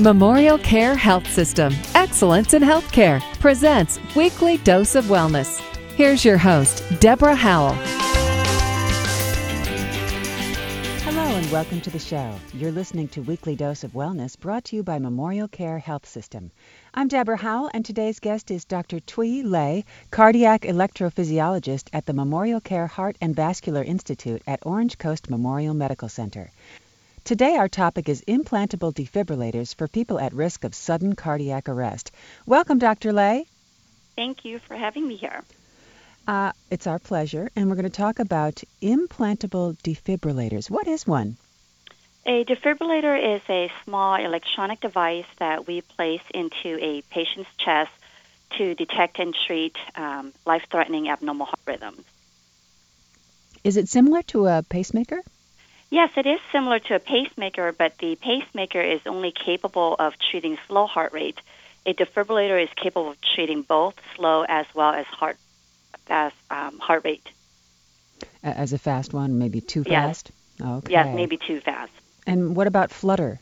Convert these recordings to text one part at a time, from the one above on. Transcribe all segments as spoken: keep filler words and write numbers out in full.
Memorial Care Health System, excellence in healthcare, presents Weekly Dose of Wellness. Here's your host, Deborah Howell. Hello and welcome to the show. You're listening to Weekly Dose of Wellness, brought to you by Memorial Care Health System. I'm Deborah Howell, and today's guest is Doctor Thuy Le, cardiac electrophysiologist at the Memorial Care Heart and Vascular Institute at Orange Coast Memorial Medical Center. Today our topic is implantable defibrillators for people at risk of sudden cardiac arrest. Welcome, Doctor Le. Thank you for having me here. Uh, it's our pleasure, and we're going to talk about implantable defibrillators. What is one? A defibrillator is a small electronic device that we place into a patient's chest to detect and treat um, life-threatening abnormal heart rhythms. Is it similar to a pacemaker? Yes, it is similar to a pacemaker, but the pacemaker is only capable of treating slow heart rate. A defibrillator is capable of treating both slow as well as heart as um, heart rate. As a fast one, maybe too Yes. fast? Okay. Yes, maybe too fast. And what about flutter?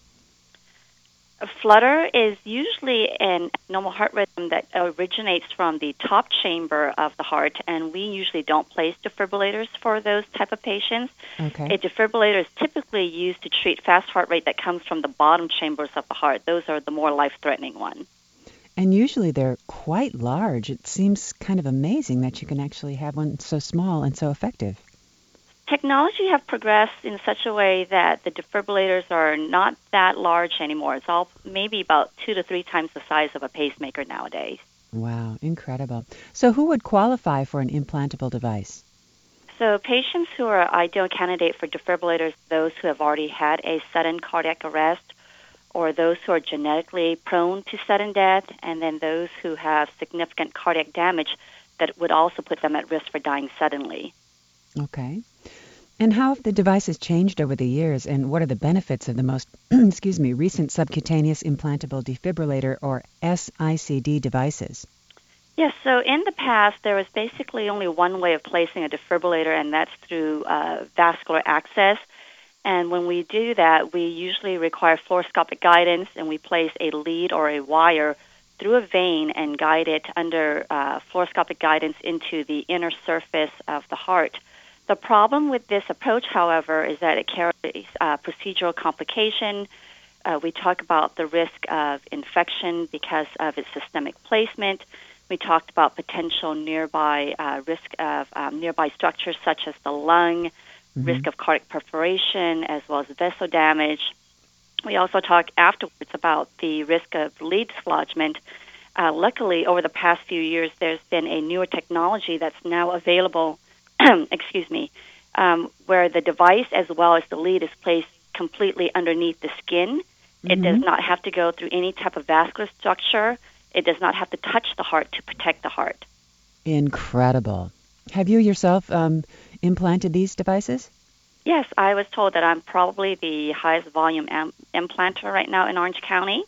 A flutter is usually an abnormal heart rhythm that originates from the top chamber of the heart, and we usually don't place defibrillators for those type of patients. Okay. A defibrillator is typically used to treat fast heart rate that comes from the bottom chambers of the heart. Those are the more life-threatening ones. And usually they're quite large. It seems kind of amazing that you can actually have one so small and so effective. Technology have progressed in such a way that the defibrillators are not that large anymore. It's all maybe about two to three times the size of a pacemaker nowadays. Wow, incredible. So who would qualify for an implantable device? So patients who are ideal candidate for defibrillators, those who have already had a sudden cardiac arrest, or those who are genetically prone to sudden death, and then those who have significant cardiac damage that would also put them at risk for dying suddenly. Okay. And how have the devices changed over the years, and what are the benefits of the most, excuse me, recent subcutaneous implantable defibrillator, or S I C D devices? Yes, so in the past, there was basically only one way of placing a defibrillator, and that's through uh, vascular access. And when we do that, we usually require fluoroscopic guidance, and we place a lead or a wire through a vein and guide it under uh, fluoroscopic guidance into the inner surface of the heart. The problem with this approach, however, is that it carries uh, procedural complication. Uh, we talk about the risk of infection because of its systemic placement. We talked about potential nearby uh, risk of um, nearby structures such as the lung, mm-hmm. risk of cardiac perforation, as well as vessel damage. We also talked afterwards about the risk of lead dislodgement. Uh, luckily, over the past few years, there's been a newer technology that's now available excuse me, um, where the device as well as the lead is placed completely underneath the skin. Mm-hmm. It does not have to go through any type of vascular structure. It does not have to touch the heart to protect the heart. Incredible. Have you yourself um, implanted these devices? Yes, I was told that I'm probably the highest volume am- implanter right now in Orange County,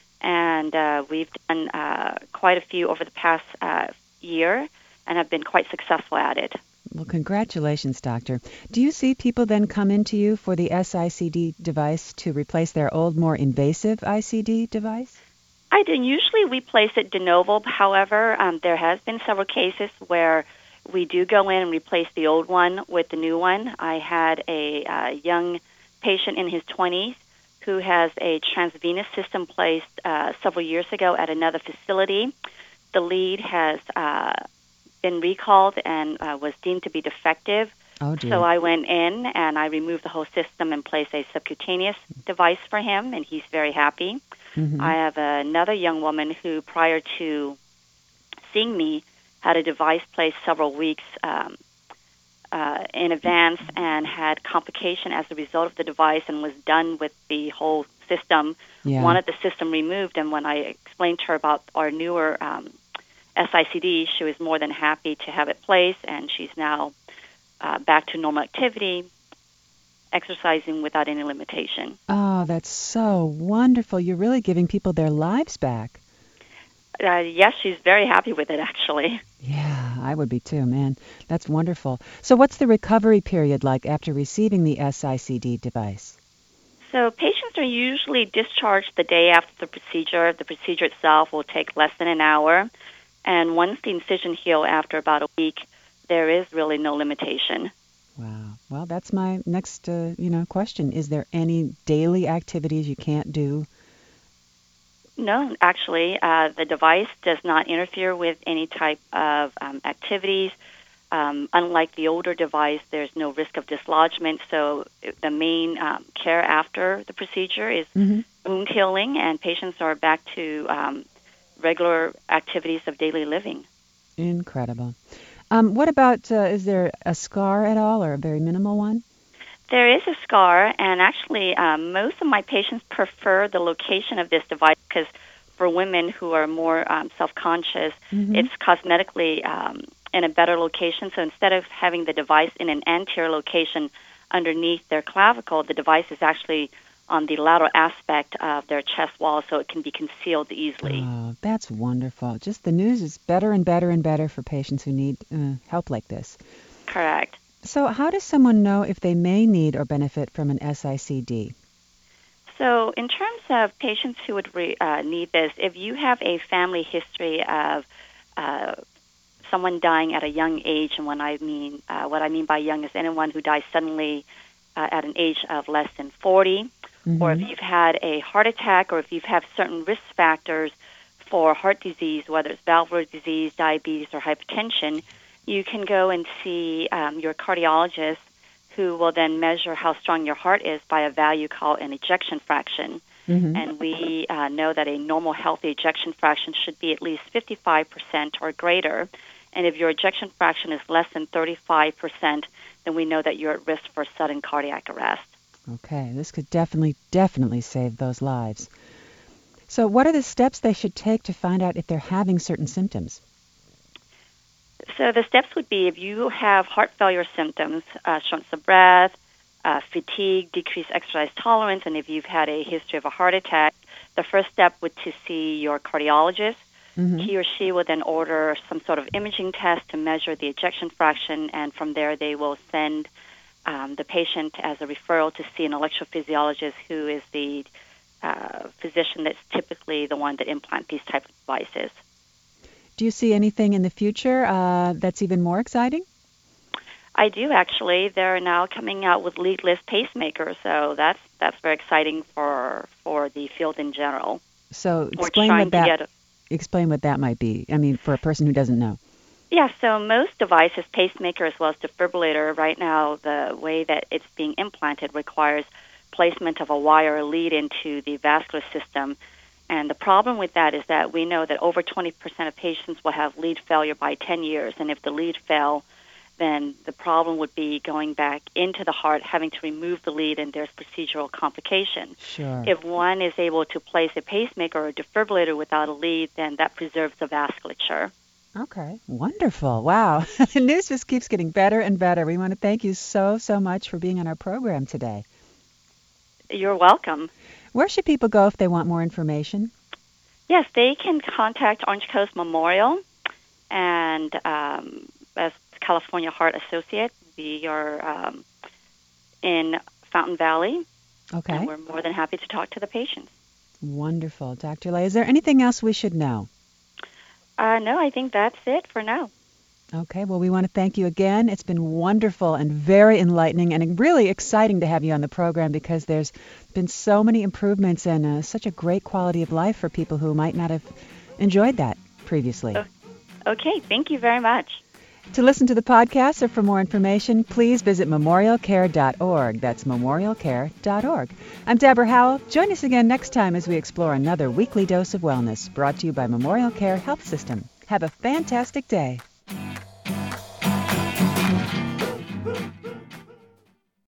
and uh, we've done uh, quite a few over the past uh, year and have been quite successful at it. Well, congratulations, Doctor. Do you see people then come into you for the S I C D device to replace their old, more invasive I C D device? I do. Usually we place it de novo. However, um, there has been several cases where we do go in and replace the old one with the new one. I had a uh, young patient in his twenties who has a transvenous system placed uh, several years ago at another facility. The lead has uh, been recalled and uh, was deemed to be defective. Oh, dear. So I went in and I removed the whole system and placed a subcutaneous device for him, and he's very happy. Mm-hmm. I have another young woman who, prior to seeing me, had a device placed several weeks um, uh, in advance and had complication as a result of the device and was done with the whole system, yeah. wanted the system removed. And when I explained to her about our newer um, S I C D, she was more than happy to have it placed, and she's now uh, back to normal activity, exercising without any limitation. Oh, that's so wonderful. You're really giving people their lives back. Uh, yes, she's very happy with it, actually. Yeah, I would be too, man. That's wonderful. So what's the recovery period like after receiving the S I C D device? So patients are usually discharged the day after the procedure. The procedure itself will take less than an hour. And once the incision heals after about a week, there is really no limitation. Wow. Well, that's my next, uh, you know, question. Is there any daily activities you can't do? No, actually, uh, the device does not interfere with any type of um, activities. Um, unlike the older device, there's no risk of dislodgement. So the main um, care after the procedure is mm-hmm. wound healing, and patients are back to um, regular activities of daily living. Incredible. Um, what about, uh, is there a scar at all, or a very minimal one? There is a scar, and actually um, most of my patients prefer the location of this device because for women who are more um, self-conscious, mm-hmm. it's cosmetically um, in a better location. So instead of having the device in an anterior location underneath their clavicle, the device is actually on the lateral aspect of their chest wall, so it can be concealed easily. Oh, that's wonderful. Just the news is better and better and better for patients who need uh, help like this. Correct. So how does someone know if they may need or benefit from an S I C D? So in terms of patients who would re, uh, need this, if you have a family history of uh, someone dying at a young age, and when I mean uh, what I mean by young is anyone who dies suddenly uh, at an age of less than forty, mm-hmm. or if you've had a heart attack, or if you've had certain risk factors for heart disease, whether it's valvular disease, diabetes, or hypertension, you can go and see um, your cardiologist, who will then measure how strong your heart is by a value called an ejection fraction. Mm-hmm. And we uh, know that a normal healthy ejection fraction should be at least fifty-five percent or greater. And if your ejection fraction is less than thirty-five percent, then we know that you're at risk for sudden cardiac arrest. Okay, this could definitely, definitely save those lives. So what are the steps they should take to find out if they're having certain symptoms? So the steps would be if you have heart failure symptoms, uh, shortness of breath, uh, fatigue, decreased exercise tolerance, and if you've had a history of a heart attack, the first step would to see your cardiologist. Mm-hmm. He or she will then order some sort of imaging test to measure the ejection fraction, and from there they will send um, the patient as a referral to see an electrophysiologist, who is the uh, physician that's typically the one that implants these type of devices. Do you see anything in the future uh, that's even more exciting? I do, actually. They're now coming out with leadless pacemakers, so that's that's very exciting for for the field in general. So explain what that a, explain what that might be. I mean, for a person who doesn't know. Yeah, so most devices, pacemaker as well as defibrillator, right now the way that it's being implanted requires placement of a wire or lead into the vascular system. And the problem with that is that we know that over twenty percent of patients will have lead failure by ten years. And if the lead fail, then the problem would be going back into the heart, having to remove the lead, and there's procedural complication. Sure. If one is able to place a pacemaker or a defibrillator without a lead, then that preserves the vasculature. Okay, wonderful. Wow. The news just keeps getting better and better. We want to thank you so, so much for being on our program today. You're welcome. Where should people go if they want more information? Yes, they can contact Orange Coast Memorial and um, as California Heart Associate. We are um, in Fountain Valley. Okay. And we're more than happy to talk to the patients. Wonderful. Doctor Lay, is there anything else we should know? Uh, no, I think that's it for now. Okay, well, we want to thank you again. It's been wonderful and very enlightening and really exciting to have you on the program, because there's been so many improvements and uh, such a great quality of life for people who might not have enjoyed that previously. Okay, thank you very much. To listen to the podcast or for more information, please visit memorial care dot org. That's memorial care dot org. I'm Deborah Howell. Join us again next time as we explore another weekly dose of wellness brought to you by Memorial Care Health System. Have a fantastic day.